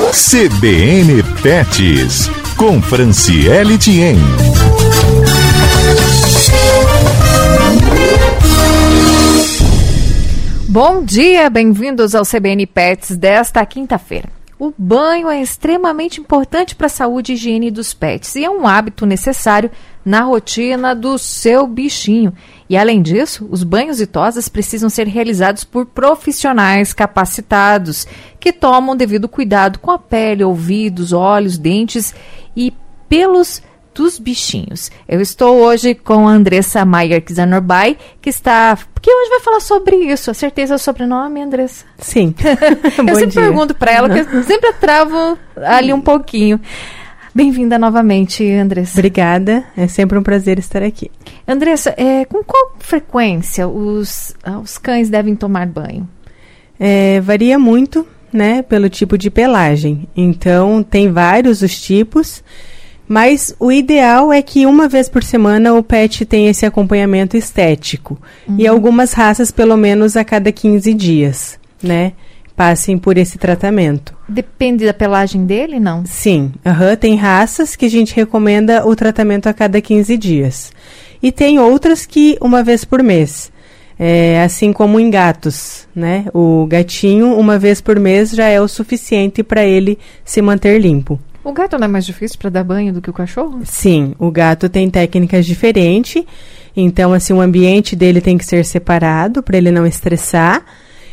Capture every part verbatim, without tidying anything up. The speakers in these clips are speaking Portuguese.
C B N Pets, com Franciele Thiem. Bom dia, bem-vindos ao C B N Pets desta quinta-feira. O banho é extremamente importante para a saúde e higiene dos pets e é um hábito necessário na rotina do seu bichinho. E além disso, os banhos e tosas precisam ser realizados por profissionais capacitados que tomam devido cuidado com a pele, ouvidos, olhos, dentes e pelos dos bichinhos. Eu estou hoje com a Andressa Maier-Kizanorbay, que está... que hoje vai falar sobre isso. A certeza é o sobrenome, Andressa? Sim. Eu Bom sempre dia. pergunto para ela, que eu sempre travo ali um pouquinho. Bem-vinda novamente, Andressa. Obrigada, é sempre um prazer estar aqui. Andressa, é, com qual frequência os, os cães devem tomar banho? É, varia muito, né, pelo tipo de pelagem. Então, tem vários os tipos, mas o ideal é que uma vez por semana o pet tenha esse acompanhamento estético. Uhum. E algumas raças, pelo menos a cada quinze dias, né? Passem por esse tratamento. Depende da pelagem dele, não? Sim. Uhum, tem raças que a gente recomenda o tratamento a cada quinze dias. E tem outras que uma vez por mês. É, assim como em gatos, né? O gatinho, uma vez por mês, já é o suficiente para ele se manter limpo. O gato não é mais difícil para dar banho do que o cachorro? Sim, o gato tem técnicas diferentes. Então, assim, o ambiente dele tem que ser separado para ele não estressar.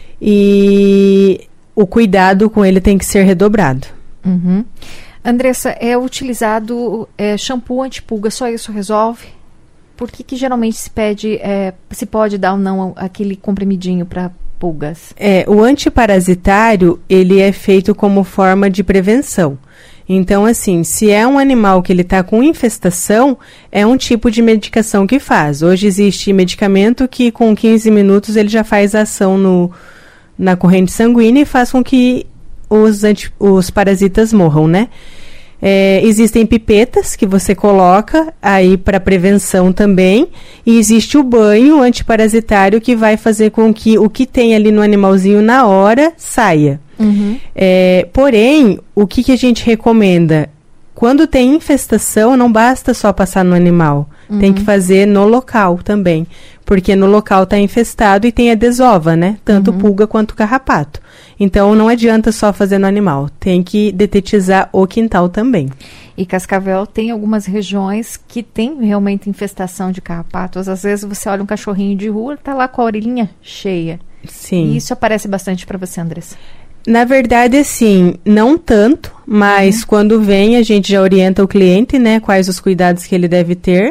E o cuidado com ele tem que ser redobrado. Uhum. Andressa, é utilizado é, shampoo antipulga, só isso resolve? Por que que geralmente se pede, é, se pode dar ou não aquele comprimidinho para pulgas? É, o antiparasitário, ele é feito como forma de prevenção. Então, assim, se é um animal que ele está com infestação, é um tipo de medicação que faz. Hoje existe medicamento que com quinze minutos ele já faz ação no, na corrente sanguínea e faz com que os, anti, os parasitas morram, né? É, existem pipetas que você coloca aí para prevenção também, e existe o banho antiparasitário que vai fazer com que o que tem ali no animalzinho na hora saia. Uhum. É, porém, o que, que a gente recomenda? Quando tem infestação, não basta só passar no animal, uhum. Tem que fazer no local também, porque no local está infestado e tem a desova, né? Tanto uhum. pulga quanto carrapato. Então, não adianta só fazer no animal, tem que detetizar o quintal também. E Cascavel tem algumas regiões que tem realmente infestação de carrapatos. Às vezes você olha um cachorrinho de rua, está lá com a orelhinha cheia. Sim. E isso aparece bastante para você, Andressa? Na verdade, assim, não tanto, mas uhum. quando vem a gente já orienta o cliente, né, quais os cuidados que ele deve ter.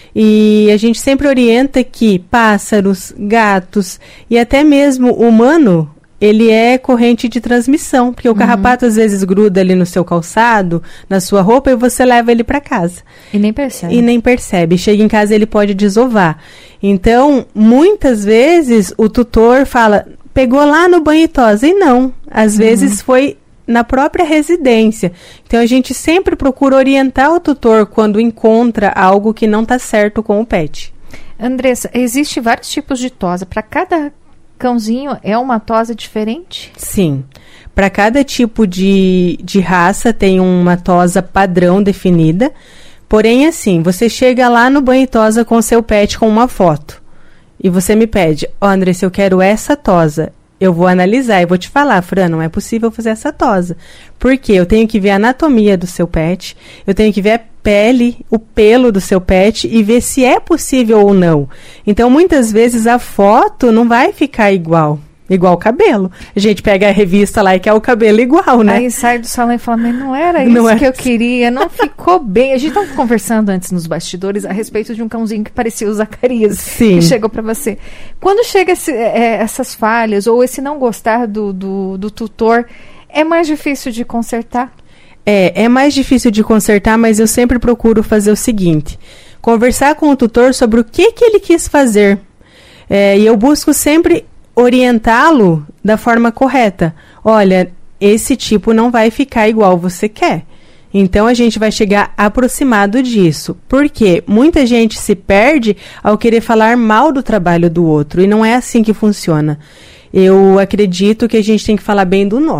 E a gente sempre orienta que pássaros, gatos e até mesmo humano, ele é corrente de transmissão, porque o uhum. carrapato às vezes gruda ali no seu calçado, na sua roupa, e você leva ele para casa. E nem percebe. E nem percebe. Chega em casa, ele pode desovar. Então, muitas vezes, o tutor fala, pegou lá no banho e tosa. E não. Às uhum. vezes foi na própria residência. Então, a gente sempre procura orientar o tutor quando encontra algo que não está certo com o pet. Andressa, existe vários tipos de tosa. Para cada cãozinho é uma tosa diferente? Sim. Para cada tipo de, de raça tem uma tosa padrão definida. Porém, assim, você chega lá no banho e tosa com o seu pet com uma foto. E você me pede, ó, oh, Andressa, eu quero essa tosa. Eu vou analisar e vou te falar, Fran, não é possível fazer essa tosa. Porque eu tenho que ver a anatomia do seu pet, eu tenho que ver a pele, o pelo do seu pet e ver se é possível ou não. Então, muitas vezes a foto não vai ficar igual. Igual o cabelo. A gente pega a revista lá e quer o cabelo igual, né? Aí sai do salão e fala, mas não era isso não é. que eu queria, não ficou bem. A gente estava conversando antes nos bastidores a respeito de um cãozinho que parecia o Zacarias, Sim. que chegou para você. Quando chega esse, é, essas falhas ou esse não gostar do, do, do tutor, é mais difícil de consertar? É, é mais difícil de consertar, mas eu sempre procuro fazer o seguinte, conversar com o tutor sobre o que, que ele quis fazer. É, e eu busco sempre orientá-lo da forma correta. Olha, esse tipo não vai ficar igual você quer. Então, a gente vai chegar aproximado disso. Porque muita gente se perde ao querer falar mal do trabalho do outro. E não é assim que funciona. Eu acredito que a gente tem que falar bem do nosso.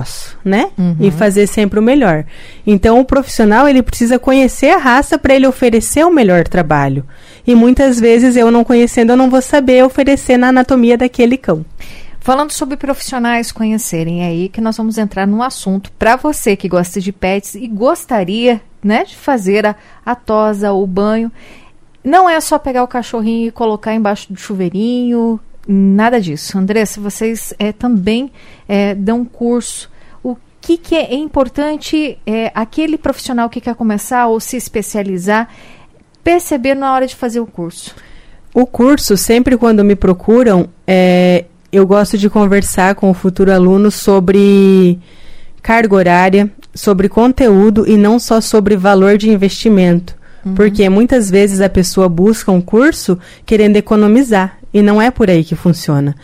né? Uhum. E fazer sempre o melhor. Então, o profissional, ele precisa conhecer a raça para ele oferecer o melhor trabalho. E muitas vezes, eu não conhecendo, eu não vou saber oferecer na anatomia daquele cão. Falando sobre profissionais conhecerem, é aí que nós vamos entrar num assunto para você que gosta de pets e gostaria, né, de fazer a, a tosa, o banho. Não é só pegar o cachorrinho e colocar embaixo do chuveirinho, nada disso. Andressa, vocês é, também é, dão curso. O que, que é importante é, aquele profissional que quer começar ou se especializar perceber na hora de fazer o curso? O curso, sempre quando me procuram, é, eu gosto de conversar com o futuro aluno sobre carga horária, sobre conteúdo e não só sobre valor de investimento. Uhum. Porque muitas vezes a pessoa busca um curso querendo economizar e não é por aí que funciona.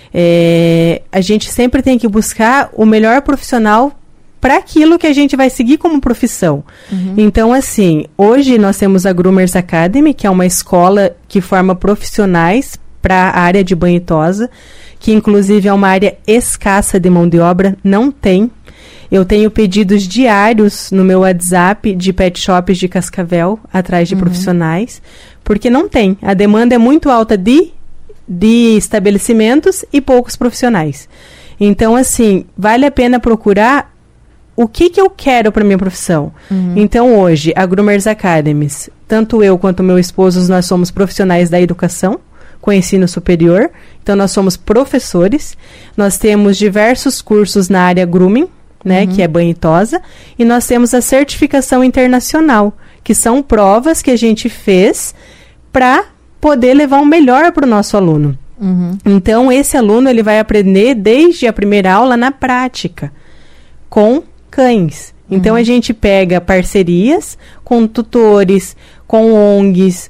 É, a gente sempre tem que buscar o melhor profissional para aquilo que a gente vai seguir como profissão. Uhum. Então, assim, hoje nós temos a Groomers Academy, que é uma escola que forma profissionais para a área de banho e tosa, que inclusive é uma área escassa de mão de obra, não tem. Eu tenho pedidos diários no meu WhatsApp de pet shops de Cascavel, atrás de uhum. profissionais, porque não tem. A demanda é muito alta de, de estabelecimentos e poucos profissionais. Então, assim, vale a pena procurar o que, que eu quero para minha profissão. Uhum. Então, hoje, a Groomers Academy, tanto eu quanto meu esposo, nós somos profissionais da educação, com ensino superior. Então, nós somos professores. Nós temos diversos cursos na área grooming, né, uhum. que é banho e tosa, e nós temos a certificação internacional, que são provas que a gente fez para poder levar o melhor para o nosso aluno. Uhum. Então, esse aluno ele vai aprender desde a primeira aula na prática, com cães. Então, uhum. a gente pega parcerias com tutores, com O N Gs,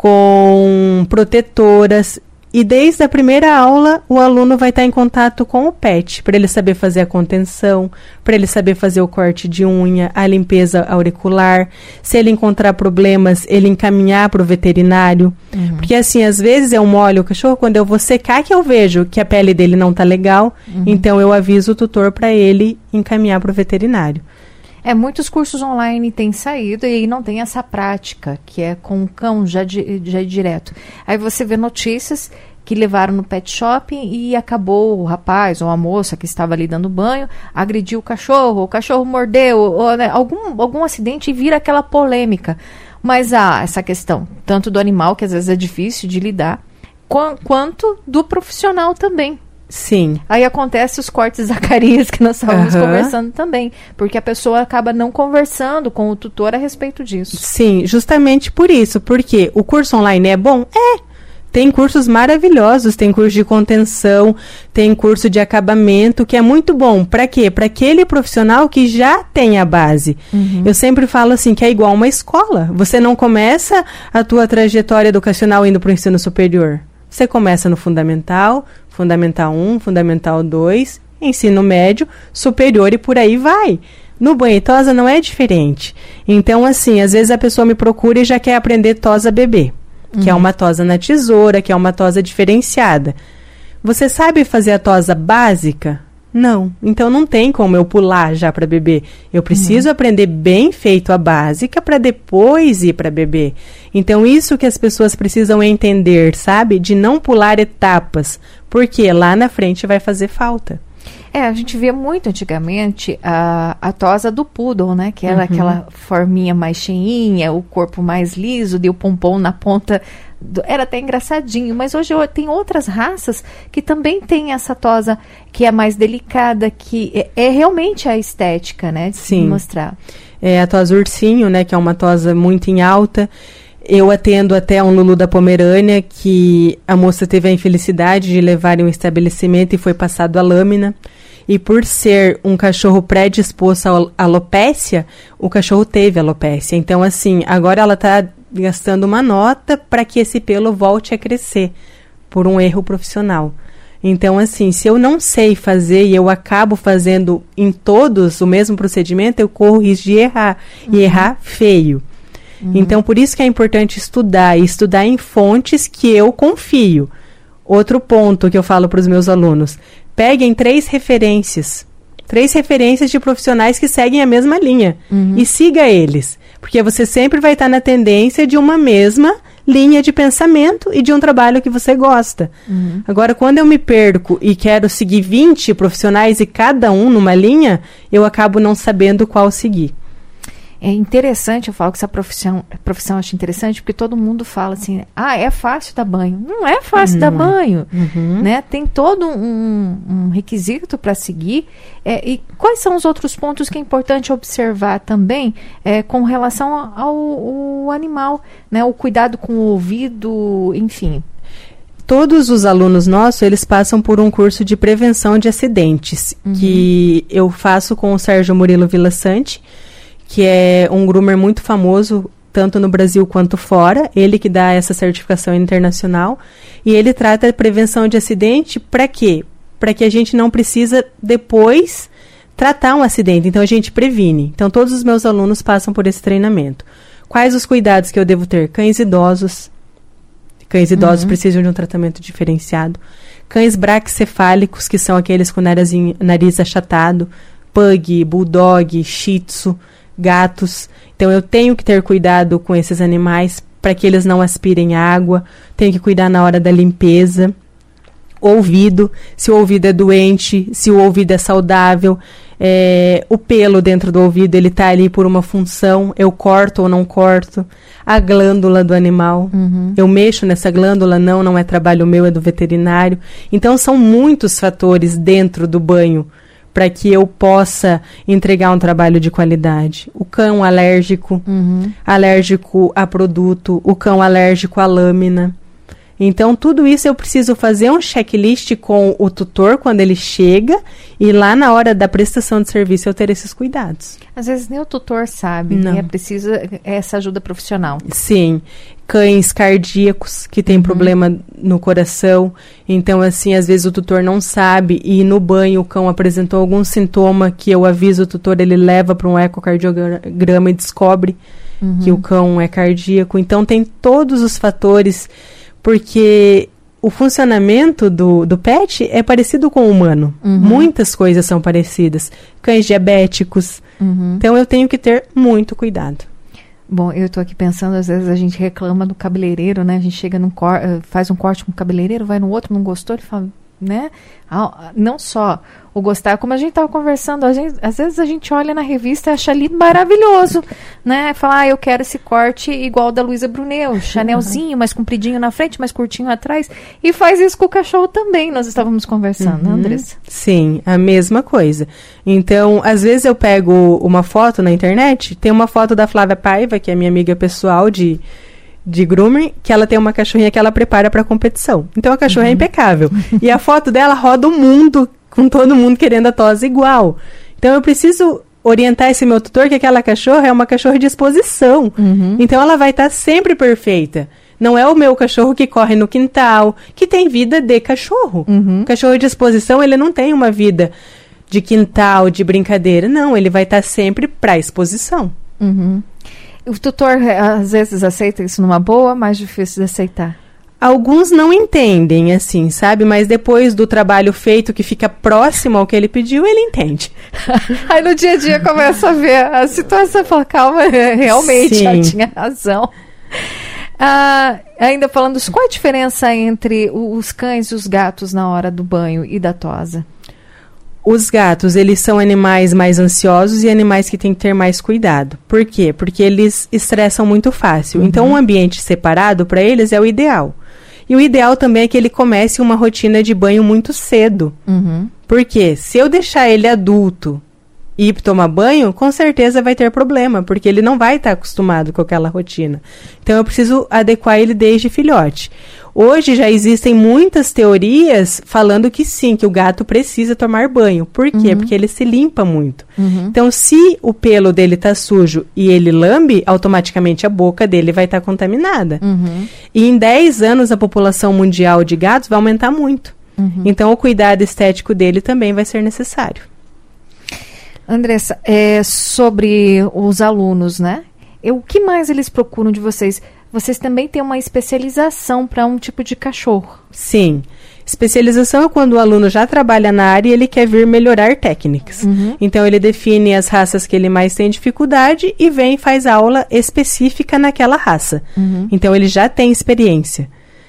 com protetoras. E desde a primeira aula, o aluno vai estar em contato com o pet, para ele saber fazer a contenção, para ele saber fazer o corte de unha, a limpeza auricular. Se ele encontrar problemas, ele encaminhar para o veterinário. Uhum. Porque assim, às vezes eu molho o cachorro, quando eu vou secar que eu vejo que a pele dele não está legal, uhum. então eu aviso o tutor para ele encaminhar para o veterinário. É, muitos cursos online têm saído e aí não tem essa prática, que é com o cão já, di, já direto. Aí você vê notícias que levaram no pet shop e acabou o rapaz ou a moça que estava ali dando banho, agrediu o cachorro, o cachorro mordeu, ou, né, algum, algum acidente e vira aquela polêmica. Mas há essa questão, tanto do animal, que às vezes é difícil de lidar, qu- quanto do profissional também. Sim. Aí acontece os cortes Zacarias que nós estávamos uhum. conversando também, porque a pessoa acaba não conversando com o tutor a respeito disso. Sim, justamente por isso, porque o curso online é bom? É! Tem cursos maravilhosos, tem curso de contenção, tem curso de acabamento, que é muito bom. Para quê? Para aquele profissional que já tem a base. Uhum. Eu sempre falo assim, que é igual uma escola. Você não começa a tua trajetória educacional indo para o ensino superior. Você começa no fundamental, fundamental um, fundamental dois, ensino médio, superior e por aí vai. No banho e tosa não é diferente. Então, assim, às vezes a pessoa me procura e já quer aprender tosa bebê, uhum. que é uma tosa na tesoura, que é uma tosa diferenciada. Você sabe fazer a tosa básica? Não. Então não tem como eu pular já para bebê. Eu preciso uhum. aprender bem feito a básica para depois ir para bebê. Então isso que as pessoas precisam entender, sabe? De não pular etapas, porque lá na frente vai fazer falta. É, a gente via muito antigamente a, a tosa do poodle, né? Que era uhum. aquela forminha mais cheinha, o corpo mais liso, de o pompom na ponta. Do, era até engraçadinho, mas hoje tem outras raças que também tem essa tosa que é mais delicada, que é, é realmente a estética, né? De Sim. se mostrar. É a tosa ursinho, né? Que é uma tosa muito em alta. Eu atendo até um Lulu da Pomerânia, que a moça teve a infelicidade de levar em um estabelecimento e foi passado a lâmina. E por ser um cachorro predisposto à alopécia, o cachorro teve alopécia. Então, assim, agora ela está gastando uma nota para que esse pelo volte a crescer, por um erro profissional. Então, assim, se eu não sei fazer e eu acabo fazendo em todos o mesmo procedimento, eu corro o risco de errar, uhum. e errar feio. Uhum. Então, por isso que é importante estudar, e estudar em fontes que eu confio. Outro ponto que eu falo para os meus alunos, peguem três referências, Três referências de profissionais que seguem a mesma linha. Uhum. E siga eles. Porque você sempre vai estar na tendência de uma mesma linha de pensamento e de um trabalho que você gosta. Uhum. Agora, quando eu me perco e quero seguir vinte profissionais e cada um numa linha, eu acabo não sabendo qual seguir. É interessante, eu falo que essa profissão, profissão eu acho interessante, porque todo mundo fala assim, ah, é fácil dar banho. Não é fácil não dar é. banho, uhum. né? Tem todo um, um requisito para seguir. É, e quais são os outros pontos que é importante observar também é, com relação ao, ao animal, né? O cuidado com o ouvido, enfim. Todos os alunos nossos, eles passam por um curso de prevenção de acidentes, uhum. que eu faço com o Sérgio Murilo Villasanti, que é um groomer muito famoso, tanto no Brasil quanto fora. Ele que dá essa certificação internacional. E ele trata a prevenção de acidente para quê? Para que a gente não precisa depois tratar um acidente. Então, a gente previne. Então, todos os meus alunos passam por esse treinamento. Quais os cuidados que eu devo ter? Cães idosos. Cães idosos uhum. precisam de um tratamento diferenciado. Cães braquicefálicos, que são aqueles com nariz, nariz achatado. Pug, bulldog, shih tzu. Gatos. Então, eu tenho que ter cuidado com esses animais para que eles não aspirem água. Tenho que cuidar na hora da limpeza. Ouvido, se o ouvido é doente, se o ouvido é saudável. É, o pelo dentro do ouvido, ele está ali por uma função. Eu corto ou não corto. A glândula do animal. Uhum. Eu mexo nessa glândula? Não, não é trabalho meu, é do veterinário. Então, são muitos fatores dentro do banho para que eu possa entregar um trabalho de qualidade. O cão alérgico, uhum. alérgico a produto, o cão alérgico à lâmina. Então, tudo isso eu preciso fazer um checklist com o tutor quando ele chega e lá na hora da prestação de serviço eu ter esses cuidados. Às vezes nem o tutor sabe, Não. E é preciso essa ajuda profissional. Sim. Cães cardíacos que têm uhum. problema no coração. Então, assim, às vezes o tutor não sabe e no banho o cão apresentou algum sintoma que eu aviso o tutor, ele leva para um ecocardiograma e descobre uhum. que o cão é cardíaco. Então, tem todos os fatores, porque o funcionamento do, do pet é parecido com o humano. Uhum. Muitas coisas são parecidas. Cães diabéticos. Uhum. Então, eu tenho que ter muito cuidado. Bom, eu estou aqui pensando, às vezes a gente reclama do cabeleireiro, né? A gente chega num cor, faz um corte com o cabeleireiro, vai no outro, não gostou, ele fala, né? Não só o gostar, como a gente estava conversando, a gente, às vezes a gente olha na revista e acha lindo, maravilhoso, né? Fala, ah, eu quero esse corte igual da Luísa Brunet, Chanelzinho, mais compridinho na frente, mais curtinho atrás, e faz isso com o cachorro também, nós estávamos conversando, uhum. né, Andressa? Sim, a mesma coisa. Então, às vezes eu pego uma foto na internet, tem uma foto da Flávia Paiva, que é minha amiga pessoal de... de grooming, que ela tem uma cachorrinha que ela prepara para competição. Então a cachorra uhum. é impecável. E a foto dela roda o mundo, com todo mundo querendo a tosa igual. Então eu preciso orientar esse meu tutor que aquela cachorra é uma cachorra de exposição. Uhum. Então ela vai estar tá sempre perfeita. Não é o meu cachorro que corre no quintal, que tem vida de cachorro. Uhum. O cachorro de exposição, ele não tem uma vida de quintal, de brincadeira. Não, ele vai estar tá sempre para exposição. Uhum. O tutor, às vezes, aceita isso numa boa, mais difícil de aceitar? Alguns não entendem, assim, sabe? Mas depois do trabalho feito, que fica próximo ao que ele pediu, ele entende. Aí no dia a dia começa a ver a situação e fala, calma, realmente, ela tinha razão. Ah, ainda falando, qual a diferença entre os cães e os gatos na hora do banho e da tosa? Os gatos, eles são animais mais ansiosos e animais que têm que ter mais cuidado. Por quê? Porque eles estressam muito fácil. Uhum. Então, um ambiente separado para eles é o ideal. E o ideal também é que ele comece uma rotina de banho muito cedo. Uhum. Porque se eu deixar ele adulto e ir tomar banho, com certeza vai ter problema, porque ele não vai estar acostumado com aquela rotina. Então, eu preciso adequar ele desde filhote. Hoje já existem muitas teorias falando que sim, que o gato precisa tomar banho. Por quê? Uhum. Porque ele se limpa muito. Uhum. Então, se o pelo dele está sujo e ele lambe, automaticamente a boca dele vai estar tá contaminada. Uhum. E em dez anos a população mundial de gatos vai aumentar muito. Uhum. Então, o cuidado estético dele também vai ser necessário. Andressa, é, sobre os alunos, né? Eu, o que mais eles procuram de vocês? Vocês também têm uma especialização para um tipo de cachorro. Sim. Especialização é quando o aluno já trabalha na área e ele quer vir melhorar técnicas. Uhum. Então, ele define as raças que ele mais tem dificuldade e vem e faz aula específica naquela raça. Uhum. Então, ele já tem experiência.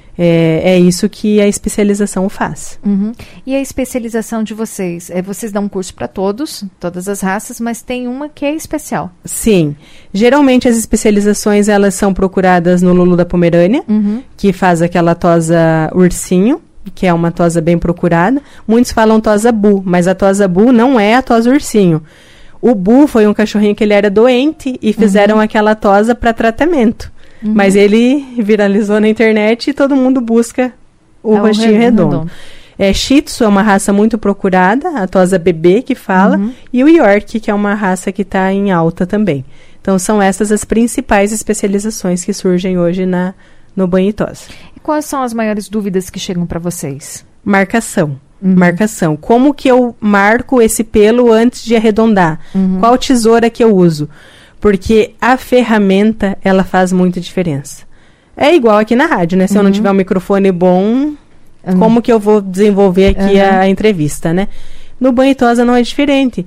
É, é isso que a especialização faz. Uhum. E a especialização de vocês? É, vocês dão um curso para todos, todas as raças, mas tem uma que é especial. Sim. Geralmente as especializações elas são procuradas no Lulu da Pomerânia, uhum. que faz aquela tosa ursinho, que é uma tosa bem procurada. Muitos falam tosa bu, mas a tosa bu não é a tosa ursinho. O bu foi um cachorrinho que ele era doente e fizeram uhum. aquela tosa para tratamento. Uhum. Mas ele viralizou na internet e todo mundo busca o é rostinho redondo. redondo. É, Shih Tzu é uma raça muito procurada, a tosa bebê que fala, uhum. e o York, que é uma raça que está em alta também. Então, são essas as principais especializações que surgem hoje na, no banho e tosa. E quais são as maiores dúvidas que chegam para vocês? Marcação. Uhum. Marcação. Como que eu marco esse pelo antes de arredondar? Uhum. Qual tesoura que eu uso? Porque a ferramenta, ela faz muita diferença. É igual aqui na rádio, né? Se uhum. eu não tiver um microfone bom, uhum. como que eu vou desenvolver aqui uhum. a entrevista, né? No banho e tosa não é diferente.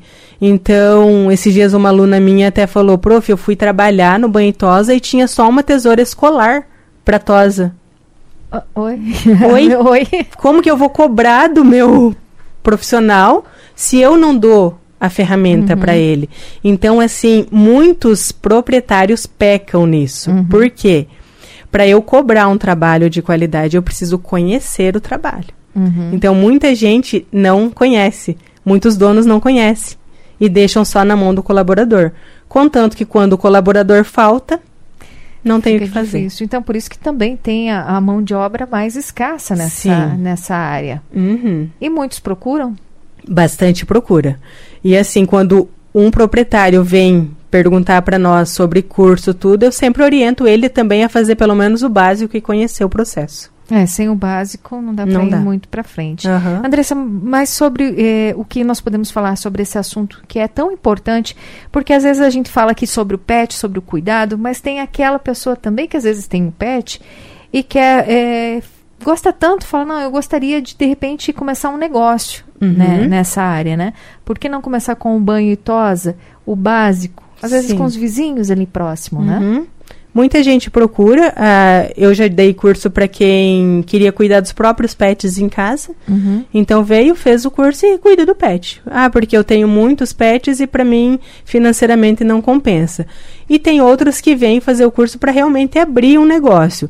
Então, esses dias uma aluna minha até falou, prof, eu fui trabalhar no banho e tosa e tinha só uma tesoura escolar para tosa. Uh, oi? Oi? Oi? Como que eu vou cobrar do meu profissional se eu não dou a ferramenta uhum. para ele? Então, assim, muitos proprietários pecam nisso. Uhum. Por quê? Para eu cobrar um trabalho de qualidade, eu preciso conhecer o trabalho. Uhum. Então, muita gente não conhece. Muitos donos não conhecem. E deixam só na mão do colaborador. Contanto que quando o colaborador falta, não tem o que fazer. Difícil. Então, por isso que também tem a, a mão de obra mais escassa nessa, nessa área. Uhum. E muitos procuram? Bastante procura. E assim, quando um proprietário vem perguntar para nós sobre curso, tudo, eu sempre oriento ele também a fazer pelo menos o básico e conhecer o processo. É, sem o básico não dá para ir dá. muito para frente. Uhum. Andressa, mas sobre eh, o que nós podemos falar sobre esse assunto que é tão importante, porque às vezes a gente fala aqui sobre o pet, sobre o cuidado, mas tem aquela pessoa também que às vezes tem um pet e quer, eh, gosta tanto, fala, não, eu gostaria de de repente começar um negócio uhum. né, nessa área, né? Por que não começar com o banho e tosa, o básico, às vezes Sim. com os vizinhos ali próximo, uhum. né? Muita gente procura, uh, eu já dei curso para quem queria cuidar dos próprios pets em casa, uhum. então veio, fez o curso e cuida do pet. Ah, porque eu tenho muitos pets e para mim financeiramente não compensa. E tem outros que vêm fazer o curso para realmente abrir um negócio.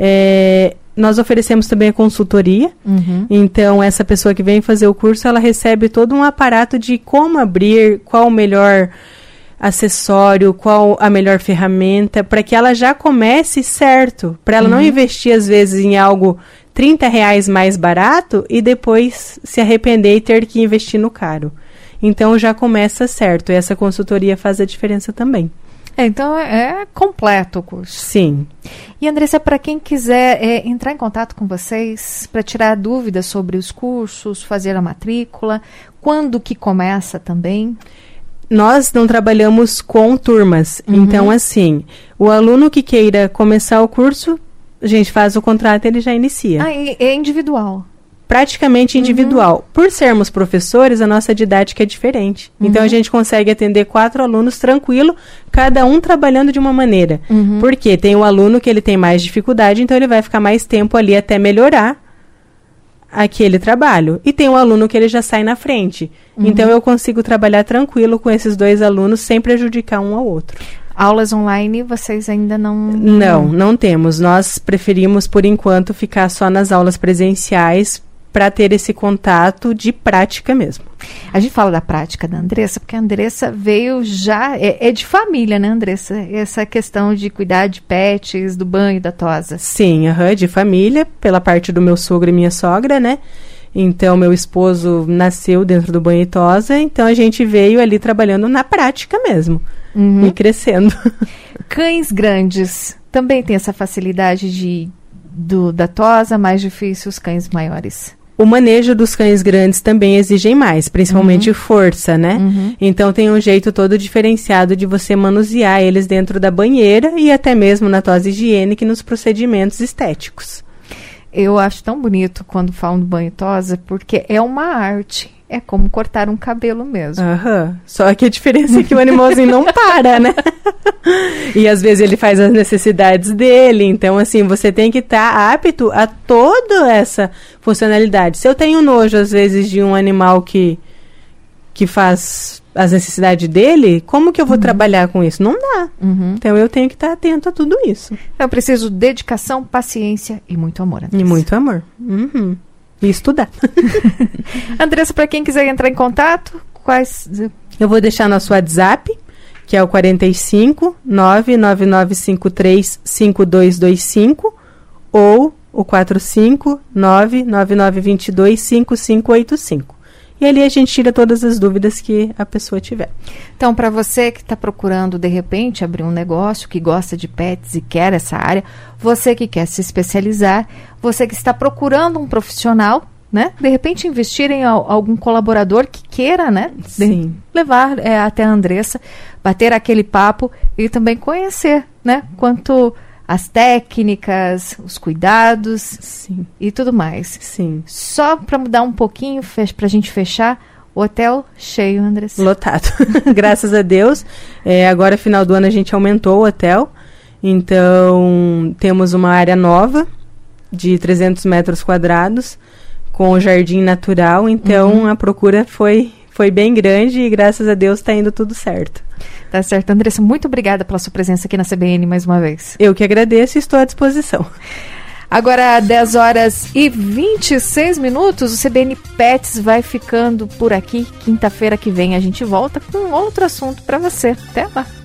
É, nós oferecemos também a consultoria, uhum. então essa pessoa que vem fazer o curso, ela recebe todo um aparato de como abrir, qual o melhor acessório, qual a melhor ferramenta, para que ela já comece certo, para ela uhum. não investir às vezes em algo trinta reais mais barato e depois se arrepender e ter que investir no caro. Então já começa certo, e essa consultoria faz a diferença também. É, então é, é completo o curso. Sim. E Andressa, para quem quiser é, entrar em contato com vocês, para tirar dúvidas sobre os cursos, fazer a matrícula, quando que começa também? Nós não trabalhamos com turmas, uhum. então assim, o aluno que queira começar o curso, a gente faz o contrato e ele já inicia. Ah, é individual? Praticamente individual. Uhum. Por sermos professores, a nossa didática é diferente. Uhum. Então a gente consegue atender quatro alunos tranquilo, cada um trabalhando de uma maneira. Uhum. Porque tem o aluno que ele tem mais dificuldade, então ele vai ficar mais tempo ali até melhorar aquele trabalho. E tem um aluno que ele já sai na frente. Uhum. Então eu consigo trabalhar tranquilo com esses dois alunos sem prejudicar um ao outro. Aulas online vocês ainda não... Não, não temos. Nós preferimos, por enquanto, ficar só nas aulas presenciais para ter esse contato de prática mesmo. A gente fala da prática da Andressa, porque a Andressa veio já... É, é de família, né, Andressa? Essa questão de cuidar de pets, do banho, da tosa. Sim, uhum, de família, pela parte do meu sogro e minha sogra, né? Então, meu esposo nasceu dentro do banho e tosa, então a gente veio ali trabalhando na prática mesmo, uhum. e crescendo. Cães grandes também tem essa facilidade de, do, da tosa, mais difícil os cães maiores? O manejo dos cães grandes também exigem mais, principalmente uhum. força, né? Uhum. Então tem um jeito todo diferenciado de você manusear eles dentro da banheira e até mesmo na tosa higiênica e nos procedimentos estéticos. Eu acho tão bonito quando falam do banho tosa, porque é uma arte. É como cortar um cabelo mesmo. Aham. Só que a diferença é que o animalzinho não para, né? E às vezes ele faz as necessidades dele. Então, assim, você tem que estar tá apto a toda essa funcionalidade. Se eu tenho nojo, às vezes, de um animal que, que faz as necessidades dele, como que eu vou uhum. trabalhar com isso? Não dá. Uhum. Então, eu tenho que estar tá atento a tudo isso. Eu preciso de dedicação, paciência e muito amor, Andressa. E muito amor. Uhum. E estudar. Andressa, para quem quiser entrar em contato, quais... Eu vou deixar nosso WhatsApp, que é o quarenta e cinco, nove nove nove cinco três, cinco dois dois cinco, ou o quatro cinco, nove nove nove dois dois, cinco cinco oito cinco. E ali a gente tira todas as dúvidas que a pessoa tiver. Então, para você que está procurando, de repente, abrir um negócio, que gosta de pets e quer essa área, você que quer se especializar, você que está procurando um profissional, né? De repente, investir em algum colaborador que queira, né? Sim. Levar é, até a Andressa, bater aquele papo e também conhecer, né? Quanto as técnicas, os cuidados, sim, e tudo mais. Sim. Só para mudar um pouquinho, para a gente fechar, o hotel cheio, Andressa. Lotado. Graças a Deus. É, agora, final do ano, a gente aumentou o hotel. Então, temos uma área nova de trezentos metros quadrados, com jardim natural. Então, uhum. a procura foi, foi bem grande e, graças a Deus, está indo tudo certo. Tá certo. Andressa, muito obrigada pela sua presença aqui na C B N mais uma vez. Eu que agradeço e estou à disposição. Agora, dez horas e vinte e seis minutos, o C B N Pets vai ficando por aqui. Quinta-feira que vem a gente volta com outro assunto para você. Até lá.